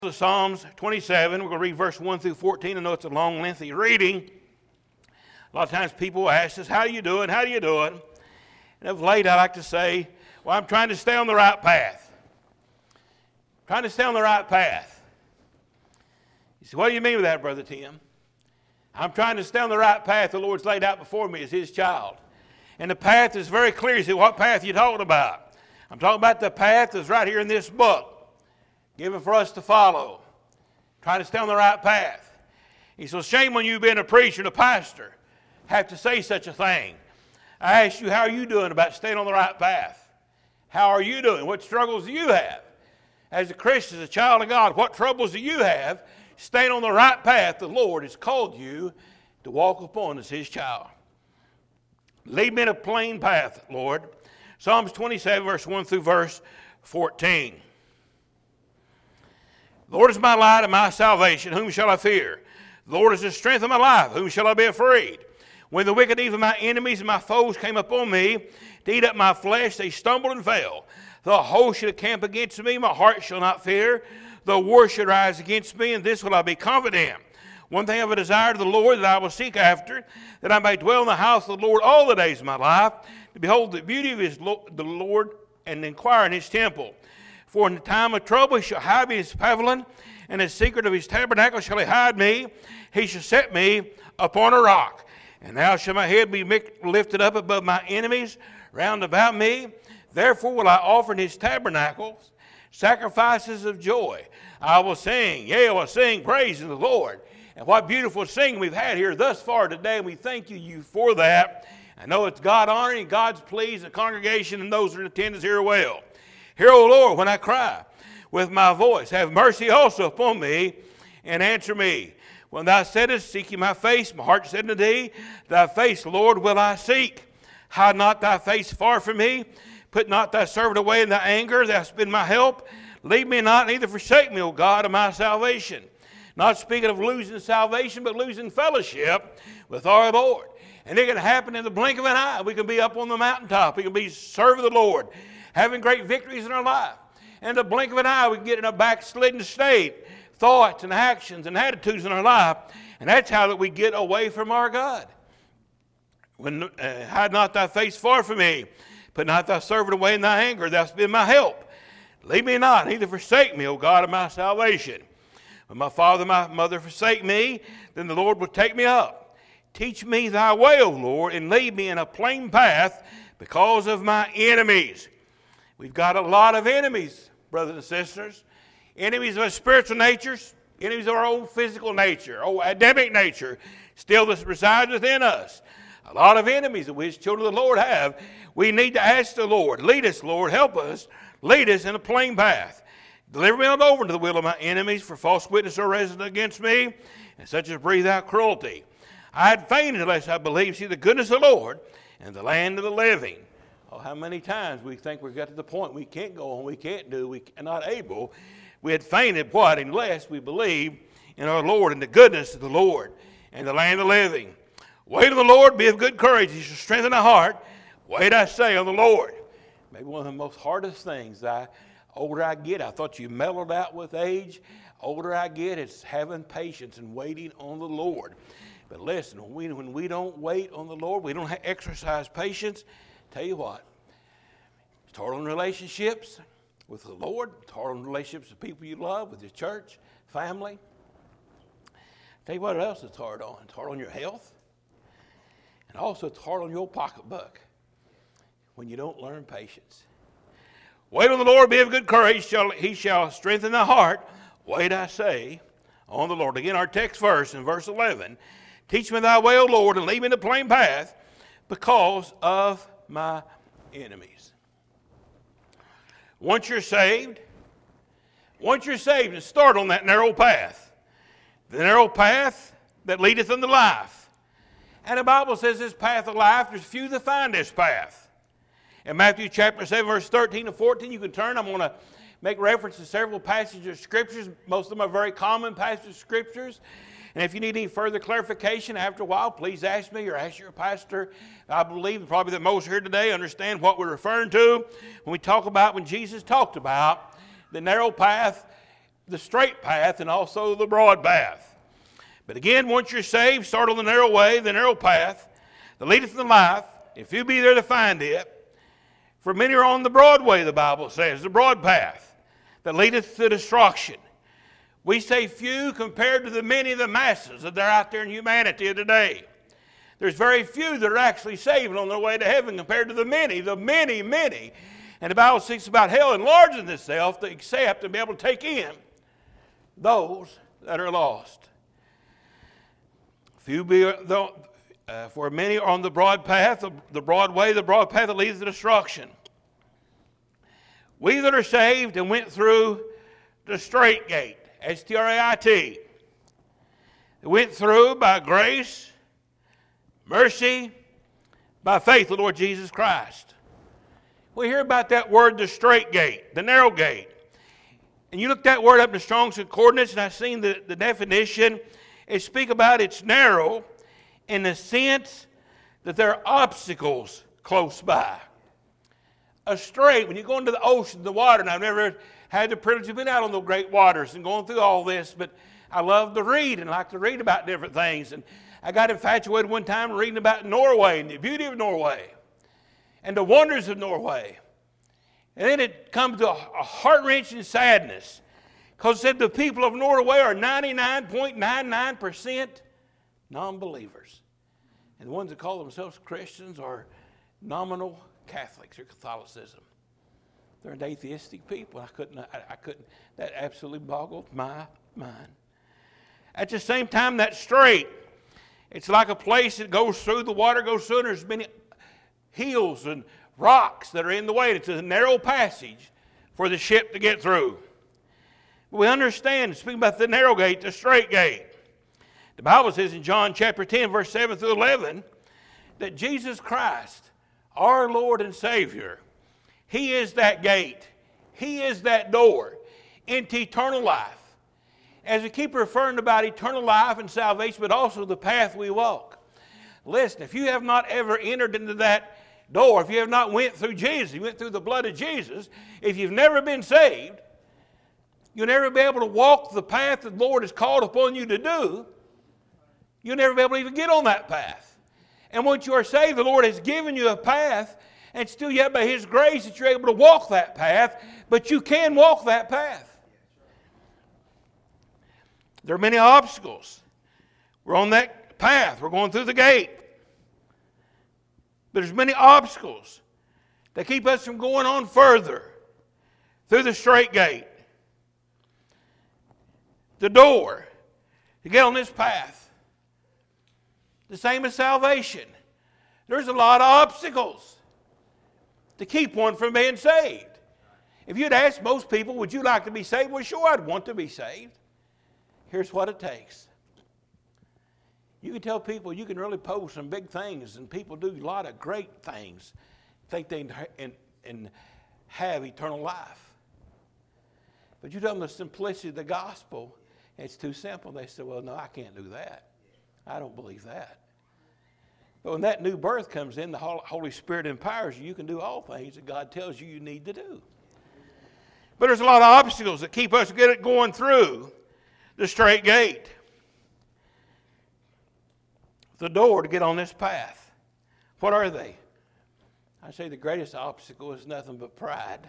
To Psalms 27, we're going to read verse 1 through 14. I know it's a long, lengthy reading. A lot of times people ask us, how do you do it? How do you do it? And of late, I like to say, well, I'm trying to stay on the right path. Trying to stay on the right path. You say, what do you mean with that, Brother Tim? I'm trying to stay on the right path the Lord's laid out before me as His child. And the path is very clear. You say, what path are you talking about? I'm talking about the path that's right here in this book, given for us to follow, trying to stay on the right path. He says, shame on you being a preacher and a pastor, have to say such a thing. I ask you, how are you doing about staying on the right path? How are you doing? What struggles do you have? As a Christian, as a child of God, what troubles do you have staying on the right path the Lord has called you to walk upon as His child? Lead me in a plain path, Lord. Psalms 27, verse 1 through verse 14. The Lord is my light and my salvation. Whom shall I fear? The Lord is the strength of my life. Whom shall I be afraid? When the wicked even my enemies and my foes came upon me to eat up my flesh, they stumbled and fell. The host should encamp against me. My heart shall not fear. The war should rise against me, and this will I be confident. One thing I have a desire to the Lord that I will seek after, that I may dwell in the house of the Lord all the days of my life, to behold the beauty of the Lord and inquire in His temple. For in the time of trouble He shall hide me in His pavilion, and in the secret of His tabernacle shall He hide me. He shall set me upon a rock. And now shall my head be lifted up above my enemies round about me. Therefore will I offer in His tabernacles sacrifices of joy. I will sing, yea, I will sing praise to the Lord. And what beautiful singing we've had here thus far today, and we thank you for that. I know it's God honoring, God's pleased, the congregation and those that are in attendance here well. Hear, O Lord, when I cry with my voice. Have mercy also upon me, and answer me. When thou saidest, seek ye my face, my heart said unto thee, thy face, Lord, will I seek. Hide not thy face far from me. Put not thy servant away in thy anger. Thou hast been my help. Leave me not, neither forsake me, O God, of my salvation. Not speaking of losing salvation, but losing fellowship with our Lord. And it can happen in the blink of an eye. We can be up on the mountaintop. We can be serving the Lord, having great victories in our life. And in the blink of an eye, we can get in a backslidden state, thoughts and actions and attitudes in our life. And that's how that we get away from our God. When hide not thy face far from me. Put not thy servant away in thy anger. Thou hast been my help. Leave me not, neither forsake me, O God of my salvation. When my father and my mother forsake me, then the Lord will take me up. Teach me thy way, O Lord, and lead me in a plain path because of my enemies. We've got a lot of enemies, brothers and sisters. Enemies of our spiritual natures, enemies of our own physical nature, our Adamic nature, still this resides within us. A lot of enemies that we as children of the Lord have. We need to ask the Lord, lead us, Lord, help us, lead us in a plain path. Deliver me not over to the will of my enemies, for false witnesses are resident against me, and such as breathe out cruelty. I had fainted unless I believed, see the goodness of the Lord and the land of the living. Oh, how many times we think we've got to the point we can't go on, we can't do, we are not able. We had fainted, what? Unless we believe in our Lord and the goodness of the Lord and the land of the living. Wait on the Lord, be of good courage. He shall strengthen thy heart. Wait, I say, on the Lord. Maybe one of the most hardest things, older I get, I thought you mellowed out with age. Older I get, it's having patience and waiting on the Lord. But listen, when we don't wait on the Lord, we don't exercise patience, tell you what, it's hard on relationships with the Lord, it's hard on relationships with people you love, with your church, family. Tell you what else it's hard on. It's hard on your health. And also it's hard on your pocketbook when you don't learn patience. Wait on the Lord, be of good courage, He shall strengthen thy heart. Wait, I say, on the Lord. Again, our text verse in verse 11. Teach me thy way, O Lord, and lead me in the plain path because of my enemies. Once you're saved and start on that narrow path. The narrow path that leadeth unto life. And the Bible says this path of life, there's few that find this path. In Matthew chapter 7, verse 13 and 14, you can turn. I'm going to make reference to several passages of Scriptures. Most of them are very common passages of Scriptures. And if you need any further clarification after a while, please ask me or ask your pastor. I believe probably that most here today understand what we're referring to when we talk about when Jesus talked about the narrow path the straight path and also the broad path. But again, once you're saved, start on the narrow way, the narrow path that leadeth to life, if you be there to find it. For many are on the broad way, the Bible says, the broad path that leadeth to destruction. We say few compared to the many, the masses that are out there in humanity today. There's very few that are actually saved on their way to heaven compared to the many. And the Bible speaks about hell enlarging itself to accept and be able to take in those that are lost. For many are on the broad path, the broad way, the broad path that leads to destruction. We that are saved and went through the straight gate, S-T-R-A-I-T, went through by grace, mercy, by faith in the Lord Jesus Christ. We hear about that word, the straight gate, the narrow gate. And you look that word up in the Strong's Concordance, and I've seen the definition. It speaks about it's narrow in the sense that there are obstacles close by. A straight, when you go into the ocean, the water, and I've never had the privilege of being out on the great waters and going through all this, but I love to read and like to read about different things. And I got infatuated one time reading about Norway and the beauty of Norway and the wonders of Norway. And then it comes to a heart-wrenching sadness, because it said the people of Norway are 99.99% non-believers. And the ones that call themselves Christians are nominal Catholics or Catholicism. They're an atheistic people. I couldn't. That absolutely boggled my mind. At the same time, that strait, it's like a place that goes through, the water goes through, and there's many hills and rocks that are in the way. It's a narrow passage for the ship to get through. We understand, speaking about the narrow gate, the straight gate. The Bible says in John chapter 10, verse 7 through 11, that Jesus Christ, our Lord and Savior, He is that gate. He is that door into eternal life. As we keep referring about eternal life and salvation, but also the path we walk. Listen, if you have not ever entered into that door, if you have not went through Jesus, you went through the blood of Jesus, if you've never been saved, you'll never be able to walk the path that the Lord has called upon you to do. You'll never be able to even get on that path. And once you are saved, the Lord has given you a path, and still yet by His grace that you're able to walk that path, but you can walk that path. There are many obstacles. We're on that path. We're going through the gate. But there's many obstacles that keep us from going on further through the straight gate. The door to get on this path. The same as salvation. There's a lot of obstacles to keep one from being saved. If you'd ask most people, would you like to be saved? Well, sure, I'd want to be saved. Here's what it takes. You can tell people you can really pose some big things, and people do a lot of great things, think they and have eternal life. But you tell them the simplicity of the gospel, it's too simple. They say, well, no, I can't do that. I don't believe that. But when that new birth comes in, the Holy Spirit empowers you. You can do all things that God tells you you need to do. But there's a lot of obstacles that keep us going through the straight gate. The door to get on this path. What are they? I say the greatest obstacle is nothing but pride.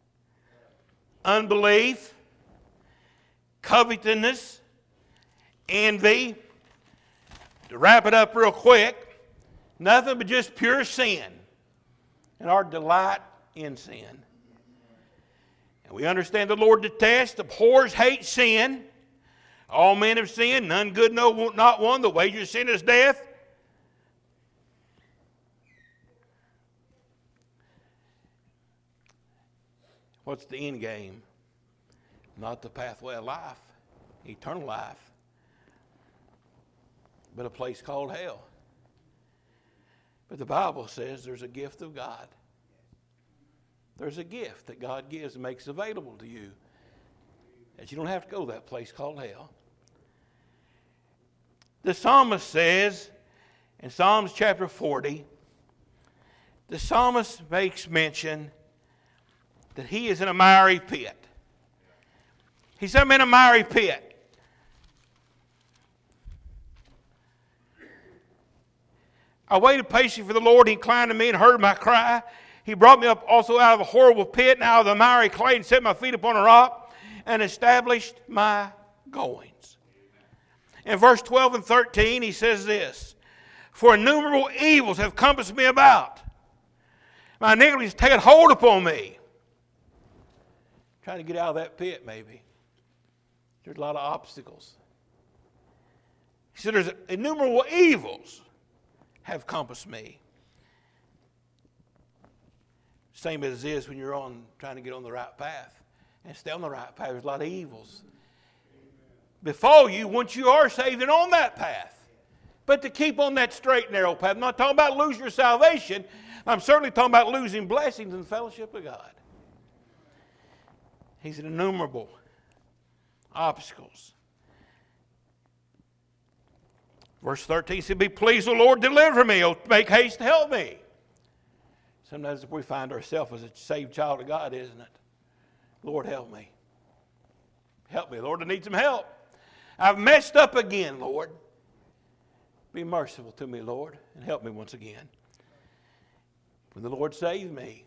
Unbelief, covetousness, envy. To wrap it up real quick, nothing but just pure sin and our delight in sin. And we understand the Lord detests, abhors, hates sin. All men have sinned, none good, no, not one. The wages of sin is death. What's the end game? Not the pathway of life, eternal life, but a place called hell. But the Bible says there's a gift of God. There's a gift that God gives and makes available to you, that you don't have to go to that place called hell. The psalmist says in Psalms chapter 40, the psalmist makes mention that he is in a miry pit. He said, I'm in a miry pit. I waited patiently for the Lord. He inclined to me and heard my cry. He brought me up also out of a horrible pit and out of the miry clay and set my feet upon a rock and established my goings. In verse 12 and 13, he says this, for innumerable evils have compassed me about. My iniquity has taken hold upon me. Trying to get out of that pit, maybe. There's a lot of obstacles. He said, there's innumerable evils have compassed me. Same as it is when you're trying to get on the right path. And stay on the right path. There's a lot of evils before you once you are saved and on that path. But to keep on that straight and narrow path. I'm not talking about losing your salvation. I'm certainly talking about losing blessings and fellowship with God. He's innumerable obstacles. Verse 13 he said, be pleased, O Lord, deliver me. Oh, make haste to help me. Sometimes we find ourselves as a saved child of God, isn't it? Lord, help me. Help me, Lord. I need some help. I've messed up again, Lord. Be merciful to me, Lord, and help me once again. When the Lord saved me,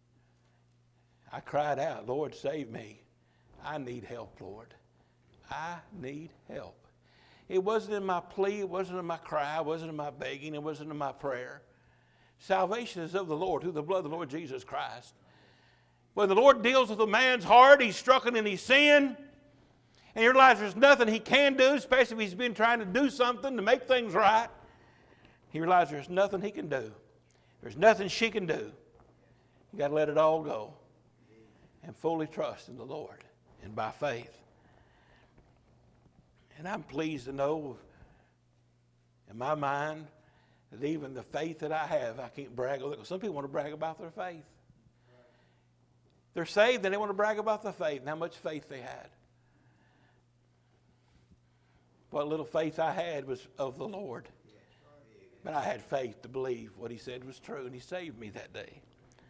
I cried out, Lord, save me. I need help, Lord. I need help. It wasn't in my plea, it wasn't in my cry, it wasn't in my begging, it wasn't in my prayer. Salvation is of the Lord, through the blood of the Lord Jesus Christ. When the Lord deals with a man's heart, he's struck in his sin, and you realize there's nothing he can do, especially if he's been trying to do something to make things right. He realizes there's nothing he can do. There's nothing she can do. You got to let it all go and fully trust in the Lord and by faith. And I'm pleased to know in my mind that even the faith that I have, I can't brag on it. Some people want to brag about their faith. They're saved and they want to brag about the faith and how much faith they had. What little faith I had was of the Lord. But I had faith to believe what he said was true, and he saved me that day.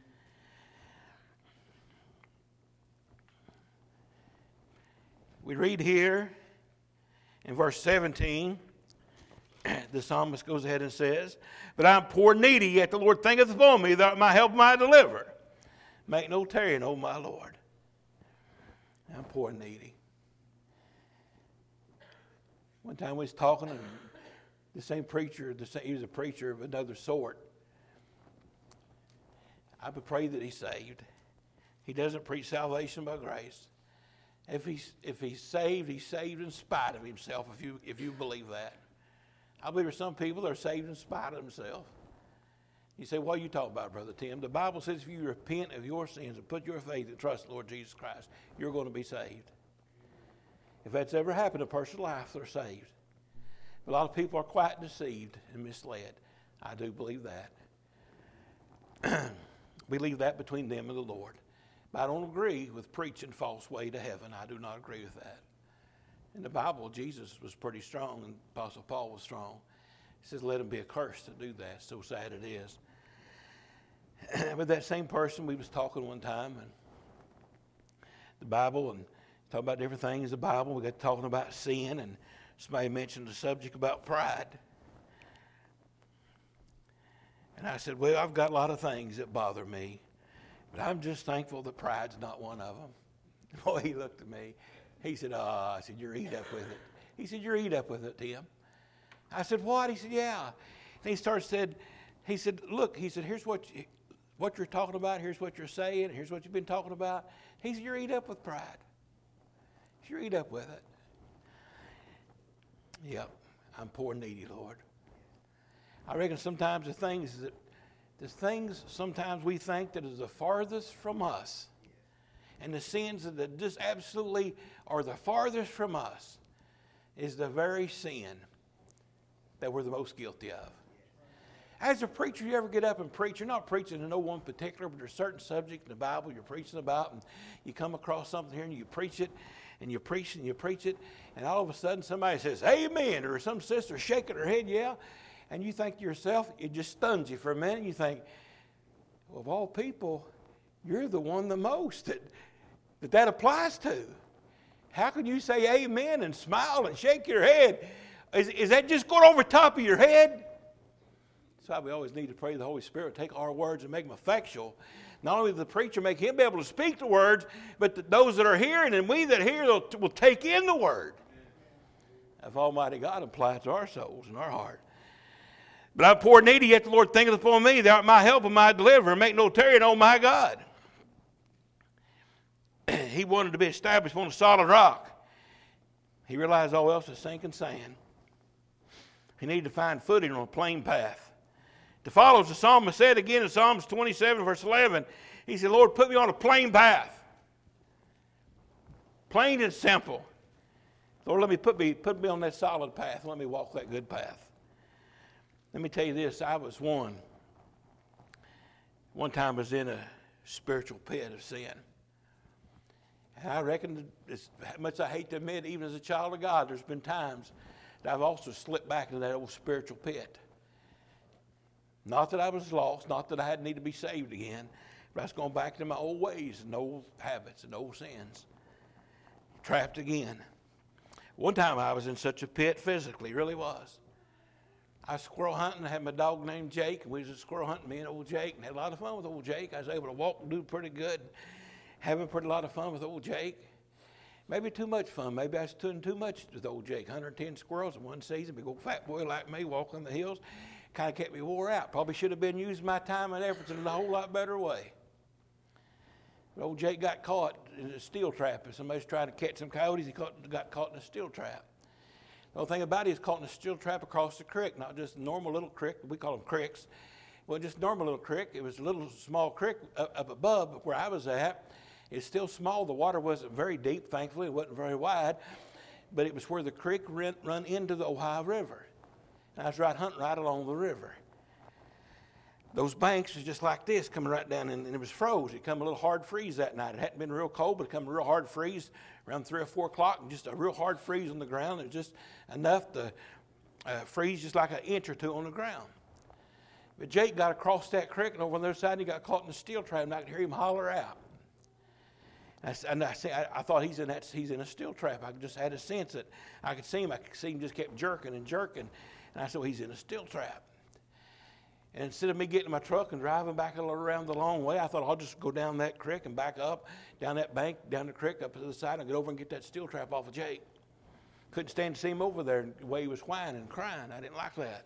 We read here in verse 17, the psalmist goes ahead and says, but I'm poor and needy, yet the Lord thinketh upon me, that my help might deliver. Make no tarrying, O my Lord. I'm poor and needy. One time we was talking, and the same preacher, he was a preacher of another sort. I would pray that he's saved. He doesn't preach salvation by grace. If he's saved in spite of himself, if you believe that. I believe there's some people that are saved in spite of themselves. You say, what are you talking about, Brother Tim? The Bible says if you repent of your sins and put your faith and trust in the Lord Jesus Christ, you're going to be saved. If that's ever happened in a person's life, they're saved. But a lot of people are quite deceived and misled. I do believe that. We leave that between them and the Lord. But I don't agree with preaching false way to heaven. I do not agree with that. In the Bible, Jesus was pretty strong, and Apostle Paul was strong. He says, let him be accursed to do that. So sad it is. But that same person, we was talking one time, and the Bible, and talking about different things in the Bible. We got talking about sin, and somebody mentioned the subject about pride. And I said, well, I've got a lot of things that bother me, but I'm just thankful that pride's not one of them. Boy, he looked at me. He said, I said, you're eat up with it. He said, you're eat up with it, Tim. I said, what? He said, yeah. And he said, look, he said, here's what you're talking about. Here's what you're saying. Here's what you've been talking about. He said, you're eat up with pride. You're eat up with it. Yep, I'm poor and needy, Lord. I reckon sometimes the things sometimes we think that is the farthest from us, and the sins that just absolutely are the farthest from us, is the very sin that we're the most guilty of. As a preacher, you ever get up and preach, you're not preaching to no one particular, but there's a certain subject in the Bible you're preaching about, and you come across something here and you preach it, and you preach and you preach it, and all of a sudden somebody says, amen, or some sister shaking her head, yeah, and you think to yourself, it just stuns you for a minute, and you think, well, of all people, you're the one the most that applies to. How can you say amen and smile and shake your head? Is that just going over the top of your head? That's why we always need to pray the Holy Spirit, take our words and make them effectual. Not only the preacher make him be able to speak the words, but those that are hearing and we that hear will take in the word of Almighty God apply it to our souls and our heart. But I'm poor and needy, yet the Lord thinketh upon me. Thou art my help and my deliverer. Make no tarrying, O my God. He wanted to be established on a solid rock. He realized all else is sinking sand. He needed to find footing on a plain path. To follow, as the psalmist said again in Psalms 27, verse 11, he said, Lord, put me on a plain path. Plain and simple. Lord, let me put me on that solid path. Let me walk that good path. Let me tell you this. I was one time I was in a spiritual pit of sin. And I reckon, as much as I hate to admit, even as a child of God, there's been times that I've also slipped back into that old spiritual pit. Not that I was lost, not that I had need to be saved again, but I was going back to my old ways and old habits and old sins. Trapped again. One time I was in such a pit physically, really was. I was squirrel hunting. I had my dog named Jake, and we was squirrel hunting, me and old Jake, and had a lot of fun with old Jake. I was able to walk and do pretty good, having pretty lot of fun with old Jake. Maybe too much fun. Maybe I was doing too much with old Jake. 110 squirrels in one season. Big old fat boy like me walking the hills. Kind of kept me wore out. Probably should have been using my time and efforts in a whole lot better way. But old Jake got caught in a steel trap. If somebody's trying to catch some coyotes, he got caught in a steel trap. The only thing about it is caught in a steel trap across the creek, not just a normal little creek. We call them creeks. Well, just a normal little creek. It was a little small creek up above where I was at. It's still small. The water wasn't very deep, thankfully. It wasn't very wide. But it was where the creek run into the Ohio River. And I was hunting right along the river. Those banks was just like this, coming right down, and it was froze. It come a little hard freeze that night. It hadn't been real cold, but it come a real hard freeze around 3 or 4 o'clock, and just a real hard freeze on the ground. It was just enough to freeze just like an inch or two on the ground. But Jake got across that creek, and over on the other side, and he got caught in a steel trap, and I could hear him holler out. And I thought he's in a steel trap. I just had a sense that I could see him. I could see him just kept jerking and jerking. And I said, well, he's in a steel trap. And instead of me getting in my truck and driving back a little around the long way, I thought I'll just go down that creek and back up, down that bank, down the creek, up to the side, and get over and get that steel trap off of Jake. Couldn't stand to see him over there the way he was whining and crying. I didn't like that.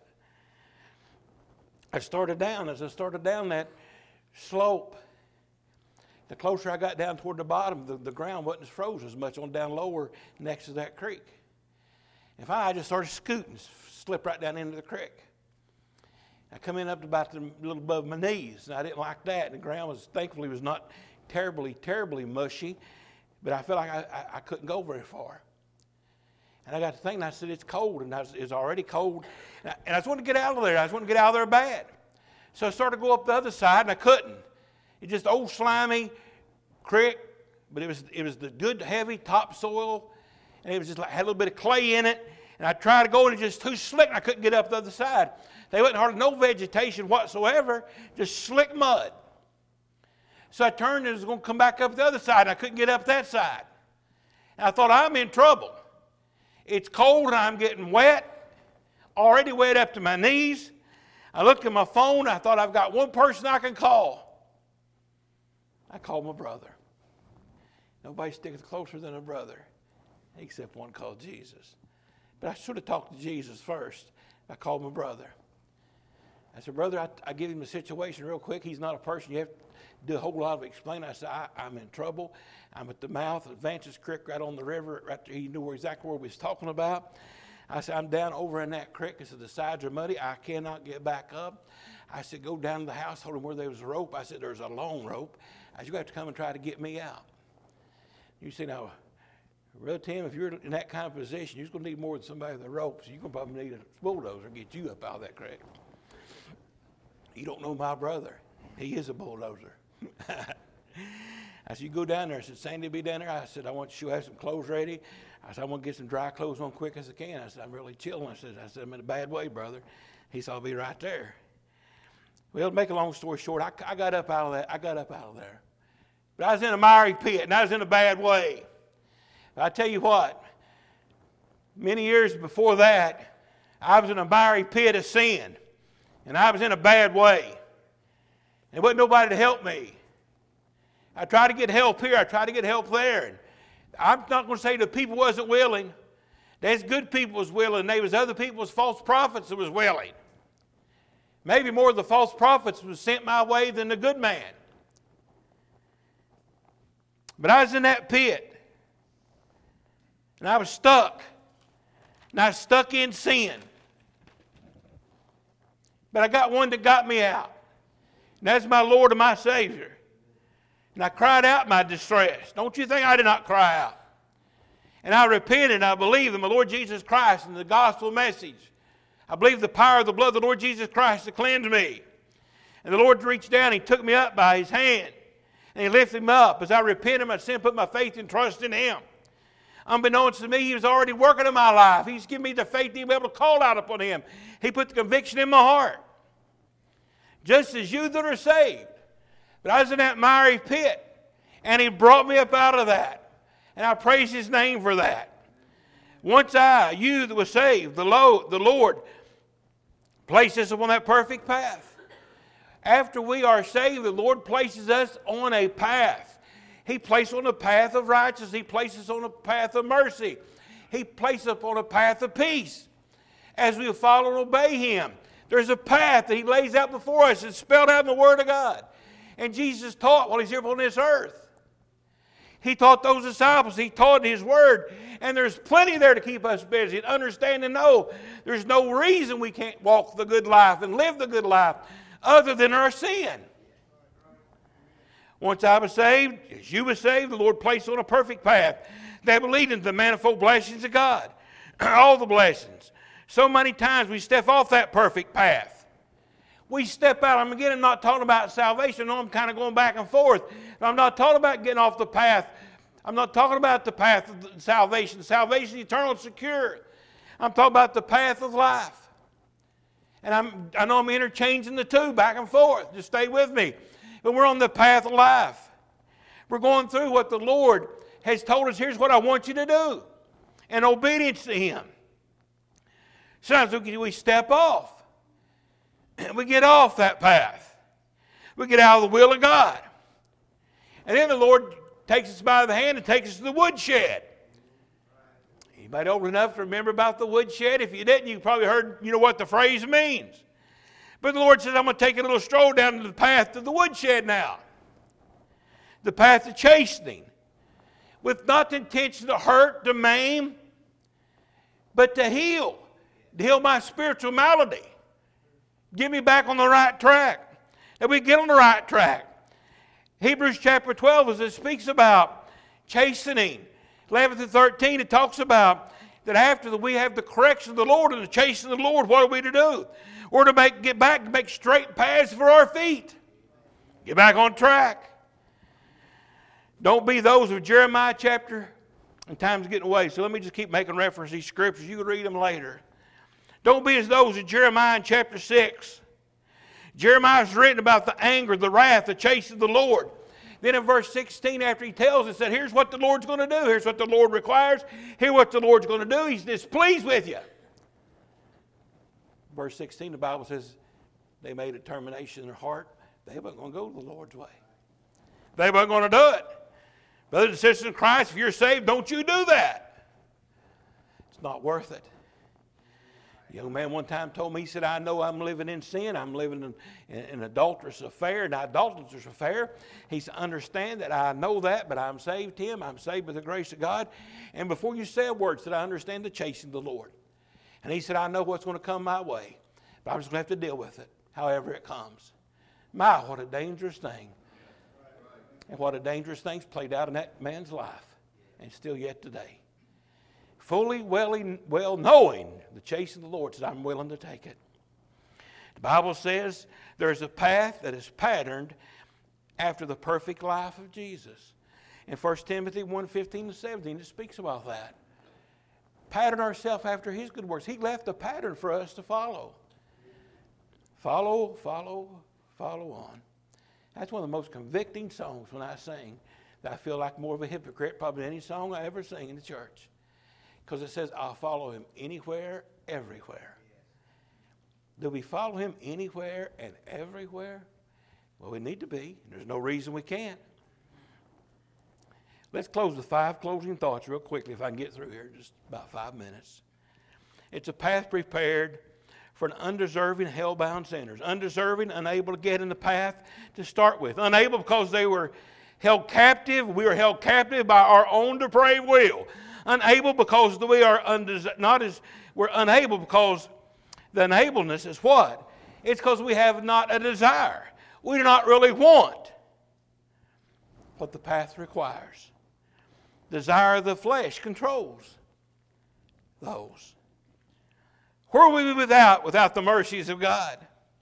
As I started down that slope, the closer I got down toward the bottom, the ground wasn't as frozen as much on down lower next to that creek. And finally, I just started scooting, slipped right down into the creek. I come in up to about a little above my knees, and I didn't like that. And the ground thankfully was not terribly, terribly mushy, but I felt like I couldn't go very far. And I got to thinking, I said, it's cold, and it's already cold. And I just wanted to get out of there. I just wanted to get out of there bad. So I started to go up the other side, and I couldn't. It's just old slimy creek, but it was the good, heavy topsoil, and it was just like had a little bit of clay in it. And I tried to go, and it was just too slick, and I couldn't get up the other side. There wasn't hardly no vegetation whatsoever, just slick mud. So I turned and was going to come back up the other side, and I couldn't get up that side. And I thought, I'm in trouble. It's cold, and I'm getting wet, already wet up to my knees. I looked at my phone. I thought, I've got one person I can call. I called my brother. Nobody sticks closer than a brother, except one called Jesus. But I should have talked to Jesus first. I called my brother. I said, brother, I give him the situation real quick. He's not a person you have to do a whole lot of explaining. I said, I'm in trouble. I'm at the mouth of Vance's Creek right on the river. Right there. He knew exactly what we was talking about. I said, I'm down over in that creek. I said, the sides are muddy. I cannot get back up. I said, go down to the house, told him where there was a rope. I said, there's a long rope. I said, you have to come and try to get me out. You say, now, Brother Tim, if you're in that kind of position, you're going to need more than somebody with a rope, so you're going to probably need a bulldozer to get you up out of that creek. You don't know my brother. He is a bulldozer. I said, you go down there. I said, Sandy be down there. I said, I want you to have some clothes ready. I said, I want to get some dry clothes on quick as I can. I said, I'm really chilling. I said, I'm in a bad way, brother. He said, I'll be right there. Well, to make a long story short, I got up out of that. I got up out of there. But I was in a miry pit, and I was in a bad way. I tell you what, many years before that, I was in a miry pit of sin. And I was in a bad way. There wasn't nobody to help me. I tried to get help here. I tried to get help there. And I'm not going to say the people wasn't willing. There's good people was willing. There was other people was false prophets that was willing. Maybe more of the false prophets was sent my way than the good man. But I was in that pit. And I was stuck. And I was stuck in sin. But I got one that got me out. And that's my Lord and my Savior. And I cried out my distress. Don't you think I did not cry out? And I repented and I believed in the Lord Jesus Christ and the gospel message. I believe the power of the blood of the Lord Jesus Christ to cleanse me. And the Lord reached down and He took me up by His hand. And He lifted me up. As I repented my sin, put my faith and trust in Him. Unbeknownst to me, He was already working in my life. He's given me the faith to be able to call out upon Him. He put the conviction in my heart. Just as you that are saved. But I was in that miry pit. And He brought me up out of that. And I praise His name for that. Once you that was saved, the Lord placed us upon that perfect path. After we are saved, the Lord places us on a path. He places us on a path of righteousness. He places us on a path of mercy. He places us on a path of peace. As we follow and obey Him, there's a path that He lays out before us. It's spelled out in the Word of God. And Jesus taught while He's here upon this earth. He taught those disciples. He taught His Word. And there's plenty there to keep us busy and understand and know there's no reason we can't walk the good life and live the good life other than our sin. Once I was saved, as you were saved, the Lord placed on a perfect path that will lead into the manifold blessings of God. All the blessings. So many times we step off that perfect path. We step out. I'm not talking about salvation. No, I'm kind of going back and forth. I'm not talking about getting off the path. I'm not talking about the path of salvation. Salvation is eternal and secure. I'm talking about the path of life. And I know I'm interchanging the two back and forth. Just stay with me. But we're on the path of life. We're going through what the Lord has told us. Here's what I want you to do. In obedience to Him. Sometimes we step off. And we get off that path. We get out of the will of God. And then the Lord takes us by the hand and takes us to the woodshed. Anybody old enough to remember about the woodshed? If you didn't, you probably heard, what the phrase means. But the Lord says, I'm going to take a little stroll down to the path to the woodshed now. The path of chastening. With not the intention to hurt, to maim, but to heal. To heal my spiritual malady. Get me back on the right track. And we get on the right track. Hebrews chapter 12, as it speaks about chastening, 11 to 13, it talks about that after we have the correction of the Lord and the chastening of the Lord, what are we to do? We're to get back, make straight paths for our feet. Get back on track. Don't be those of Jeremiah chapter, and time's getting away, so let me just keep making reference to these scriptures. You can read them later. Don't be as those of Jeremiah in chapter 6. Jeremiah's written about the anger, the wrath, the chastening of the Lord. Then in verse 16, after he tells us that here's what the Lord's going to do, here's what the Lord requires, here's what the Lord's going to do, He's displeased with you. Verse 16, the Bible says they made a determination in their heart. They weren't going to go the Lord's way. They weren't going to do it. Brothers and sisters in Christ, if you're saved, don't you do that. It's not worth it. A young man one time told me, he said, I know I'm living in sin. I'm living in an adulterous affair, an idolatrous affair. He said, understand that I know that, but I'm saved, Tim. I'm saved by the grace of God. And before you say a word, said, I understand the chastening of the Lord. And he said, I know what's going to come my way, but I'm just going to have to deal with it, however it comes. My, what a dangerous thing. And what a dangerous thing's played out in that man's life, and still yet today. Fully well knowing the chastening of the Lord, says, I'm willing to take it. The Bible says there's a path that is patterned after the perfect life of Jesus. In 1 Timothy 1:15-17, it speaks about that. Pattern ourselves after His good works. He left a pattern for us to follow. Follow on. That's one of the most convicting songs when I sing. that I feel like more of a hypocrite probably than any song I ever sing in the church. Because it says, I'll follow him anywhere, everywhere. Do we follow him anywhere and everywhere? Well, we need to be. There's no reason we can't. Let's close with 5 closing thoughts real quickly if I can get through here, just about 5 minutes. It's a path prepared for an undeserving, hell-bound sinners. Undeserving, unable to get in the path to start with. Unable because they were held captive. We were held captive by our own depraved will. Unable because we are we're unable because the unableness is what? It's because we have not a desire. We do not really want what the path requires. Desire of the flesh controls those. Where will we be without the mercies of God?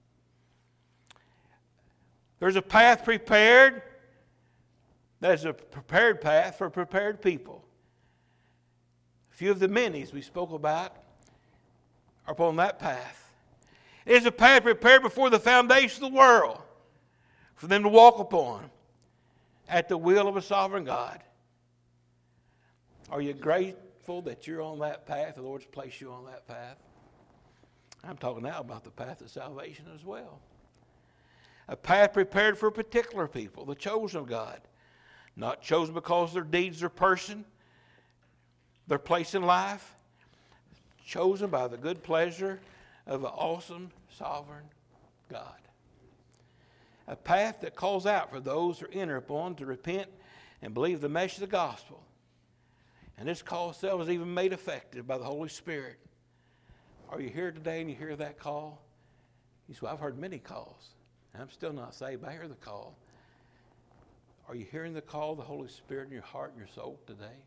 There's a path prepared. There's a prepared path for prepared people. A few of the minis we spoke about are upon that path. It is a path prepared before the foundation of the world for them to walk upon at the will of a sovereign God. Are you grateful that you're on that path? The Lord's placed you on that path. I'm talking now about the path of salvation as well. A path prepared for particular people, the chosen of God. Not chosen because of their deeds, their person, their place in life. Chosen by the good pleasure of an awesome, sovereign God. A path that calls out for those who enter upon to repent and believe the message of the gospel. And this call itself is even made effective by the Holy Spirit. Are you here today and you hear that call? You say, well, I've heard many calls. And I'm still not saved, but I hear the call. Are you hearing the call of the Holy Spirit in your heart and your soul today?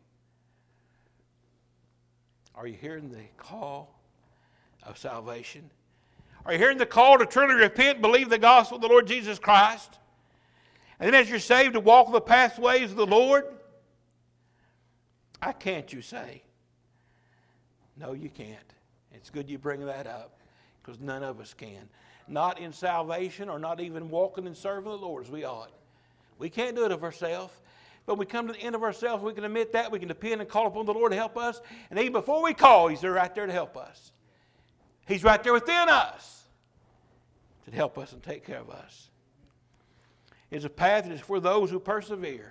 Are you hearing the call of salvation? Are you hearing the call to truly repent and believe the gospel of the Lord Jesus Christ? And then as you're saved, to walk the pathways of the Lord? I can't, you say. No, you can't. It's good you bring that up because none of us can. Not in salvation or not even walking and serving the Lord as we ought. We can't do it of ourselves. But when we come to the end of ourselves, we can admit that. We can depend and call upon the Lord to help us. And even before we call, He's there right there to help us. He's right there within us to help us and take care of us. It's a path that is for those who persevere.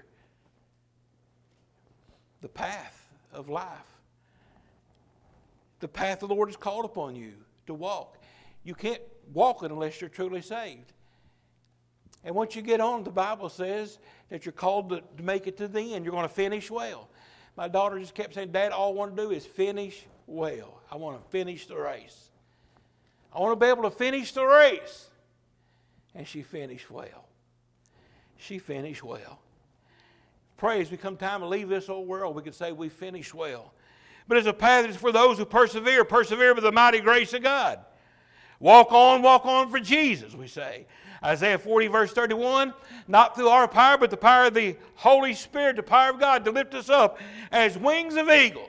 The path of life. The path the Lord has called upon you to walk. You can't walk it unless you're truly saved. And once you get on, the Bible says that you're called to make it to the end. You're going to finish well. My daughter just kept saying, Dad, all I want to do is finish well. I want to finish the race. I want to be able to finish the race. And she finished well. She finished well. Pray as we come time to leave this old world, we can say we finished well. But it's a path that's for those who persevere. Persevere with the mighty grace of God. Walk on for Jesus, we say. Isaiah 40, verse 31, not through our power, but the power of the Holy Spirit, the power of God to lift us up as wings of eagles.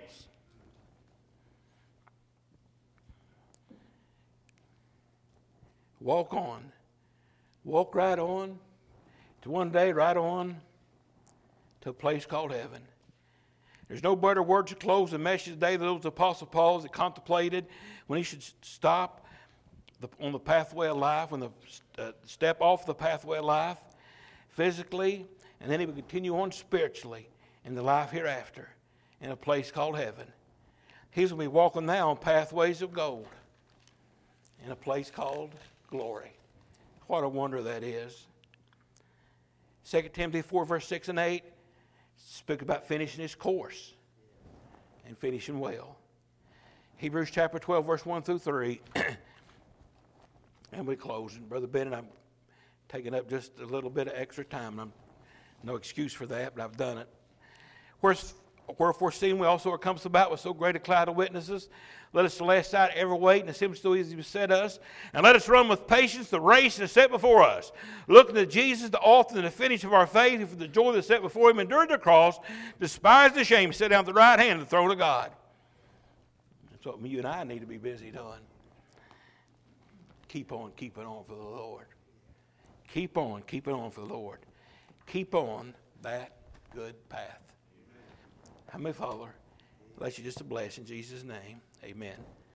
Walk on. Walk right on to one day, right on to a place called heaven. There's no better word to close the message today than those Apostle Paul that contemplated when he should stop on the pathway of life, when the step off the pathway of life physically, and then he would continue on spiritually in the life hereafter in a place called heaven. He's going to be walking now on pathways of gold in a place called glory. What a wonder that is. 2 Timothy 4, verse 6 and 8 speak about finishing his course and finishing well. Hebrews chapter 12, verse 1 through 3. And we close. And Brother Bennett, I'm taking up just a little bit of extra time. And I'm no excuse for that, but I've done it. Wherefore, seeing we also are compassed about with so great a cloud of witnesses, let us lay aside every weight and the sin so easily beset us, and let us run with patience the race that is set before us, looking to Jesus, the author and the finisher of our faith, who for the joy that is set before him endured the cross, despised the shame, sat down at the right hand of the throne of God. That's what you and I need to be busy doing. Keep on keeping on for the Lord. Keep on keeping on for the Lord. Keep on that good path. Heavenly Father, bless you just a bless in Jesus' name. Amen.